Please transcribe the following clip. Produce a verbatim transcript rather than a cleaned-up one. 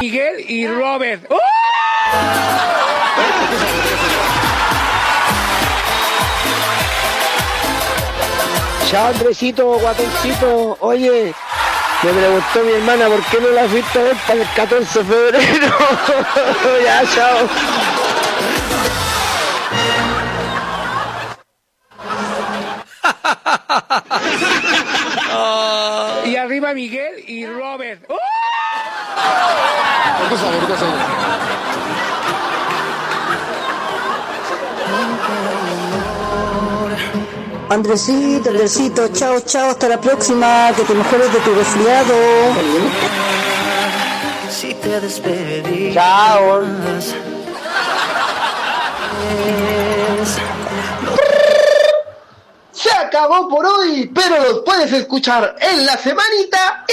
Miguel y Robert. ¡Uh! Chao, Andresito, guatoncito. Oye, me preguntó mi hermana por qué no la fuiste a ver para el catorce de febrero. Ya, chao. Y arriba Miguel y Robert. ¡Uh! ¿Qué pasa? ¿Qué pasa? Andresito, Andresito, chao, chao, hasta la próxima, que te mejores de tu resfriado. Si te despedí. Chao. Se acabó por hoy, pero los puedes escuchar en la semanita